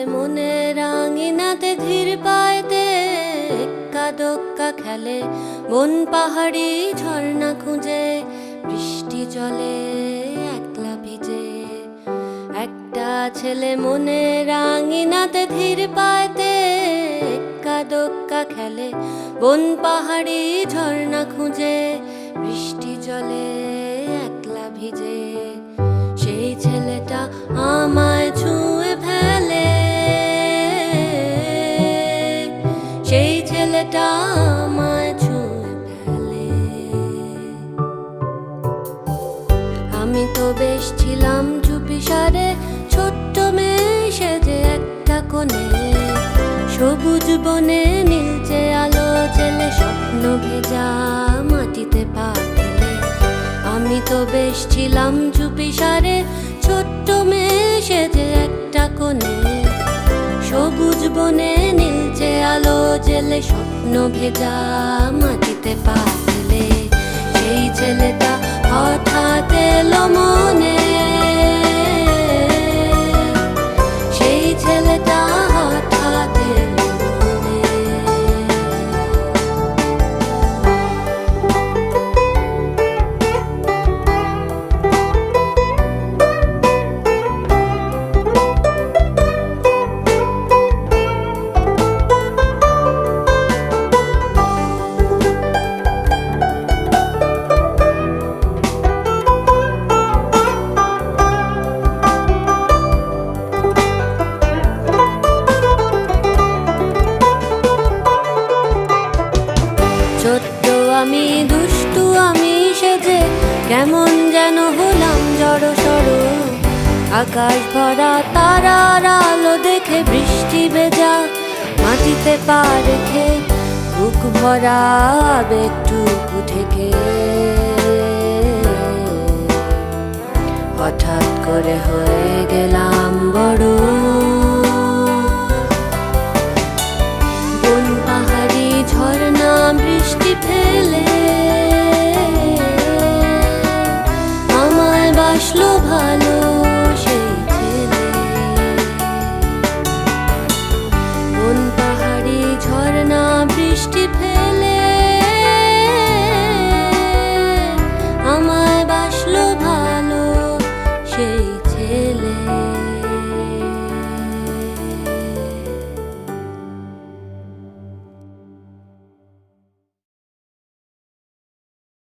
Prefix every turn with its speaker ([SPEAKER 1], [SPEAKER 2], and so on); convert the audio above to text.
[SPEAKER 1] মনের আঙিনাতে ধীর পায়তে এক্কা দোক্কা খেলে বন পাহাড়ি ঝর্ণা খুঁজে বৃষ্টি জলে একলা ভিজে। একটা ছেলে মনের আঙিনাতে ধীর পায়তে এক্কা দোক্কা খেলে বন পাহাড়ি ঝর্ণা খুঁজে বৃষ্টি জলে একলা ভিজে। সেই ছেলেটা আমায় ছুঁয়ে ফেলে, সেই ছেলেটা আমায় ছুঁয়ে ফেলে। আমি তো বেশ ছিলাম চুপিসারে ছোট্ট মেয়ে সেজে একটা কোণে, সবুজ বনে নীলচে আলো জেলে স্বপ্ন ভেজা মাটিতে পা ফেলে। আমি তো বেশ ছিলাম চুপিসারে ছোট্ট মেয়ে সেজে একটা কোণে, সবুজ বনে নীলচে আলো জেলে স্বপ্ন ভেজা মাটিতে পা ফেলে। সেই ছেলেটা হঠাৎ এলো মনে, সেই ছেলেটা হঠাৎ এলো মনে। ছোট্ট আমি দুষ্টু আমি সেজে কেমন যেন হলাম জড়সড়, আকাশ ভরা তারার আলো দেখে বৃষ্টি ভেজা মাটিতে পা রেখে বুক ভরা আবেগটুকু থেকে হঠাৎ করে হয়ে গেলাম বড়। বন পাহাড়ি ঝর্ণা বৃষ্টি ফেলে আমায় বাসলো ভালো।